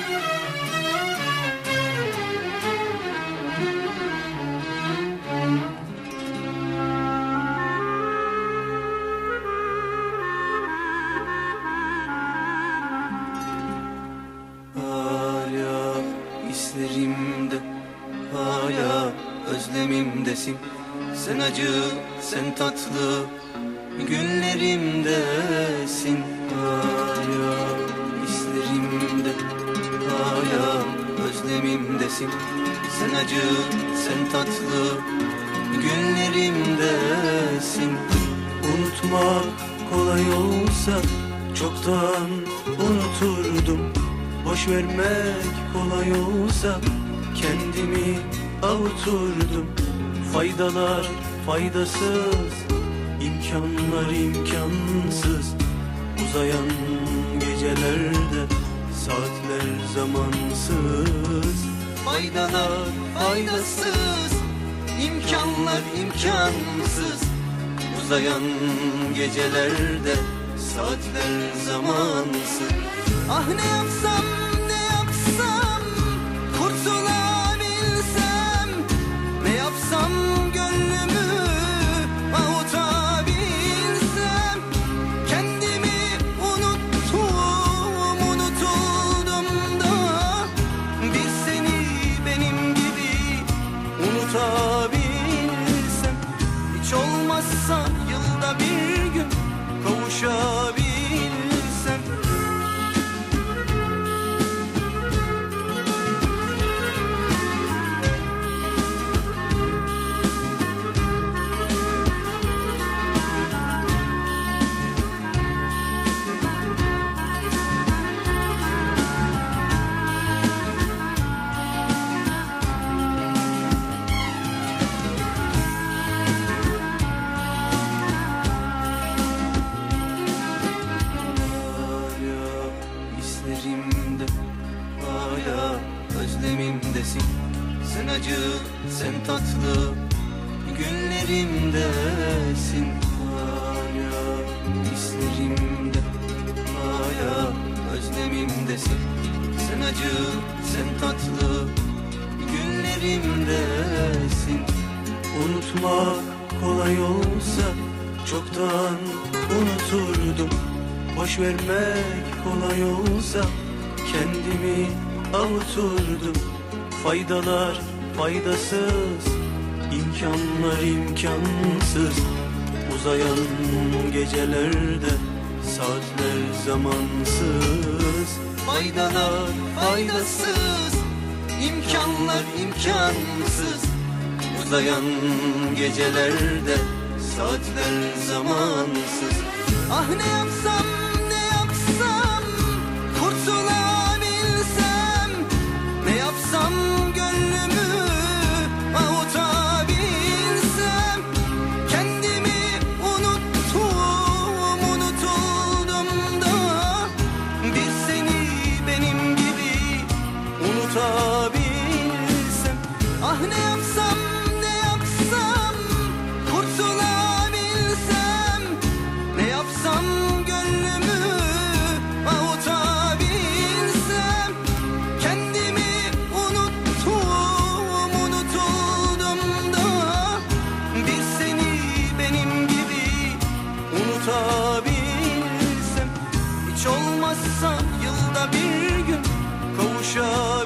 hislerimde, hala özlemimdesin. Sen acı, sen tatlı, günlerimdesin. Hala hislerimde, hala özlemimdesin. Sen acı, sen tatlı, günlerimdesin. Unutmak kolay olsa çoktan unuturdum. Boş vermek kolay olsa kendimi avuturdum. Faydalar faydasız, imkanlar imkansız. Uzayan gecelerde saatler zamansız. Faydalar faydasız, imkanlar imkansız. Uzayan gecelerde saatler zamansız. Ah ne yapsam ne yapsam kurtulabilsem, ne yapsam gönlümü avutabilsem. Kendimi unuttum, unutuldum da bir seni benim gibi unutabilsem. Hiç olmazsa yılda bir gün kavuşabilsem. Hala özlemimdesin. Sen acı, sen tatlı, günlerimdesin. Hala hislerimde, hala özlemimdesin. Sen acı, sen tatlı, günlerimdesin. Unutmak kolay olsa çoktan unuturdum. Boş vermek kolay olsa kendimi avuturdum. Faydalar faydasız, imkanlar imkansız. Uzayan gecelerde saatler zamansız. Faydalar faydasız, imkanlar imkansız. Uzayan gecelerde saatler zamansız. Ah ne yapsam ne yapsam kurtulabilsem, ne yapsam gönlümü avutabilsem. Kendimi unuttum, unutuldum da bir seni benim gibi unutabilsem. Ah ne yapsam ne yapsam kurtulabilsem, ne yapsam gönlümü avutabilsem. Kendimi unuttum, unutuldum da bir seni benim gibi unutabilsem. Hiç olmazsa yılda bir gün kavuşabilsem.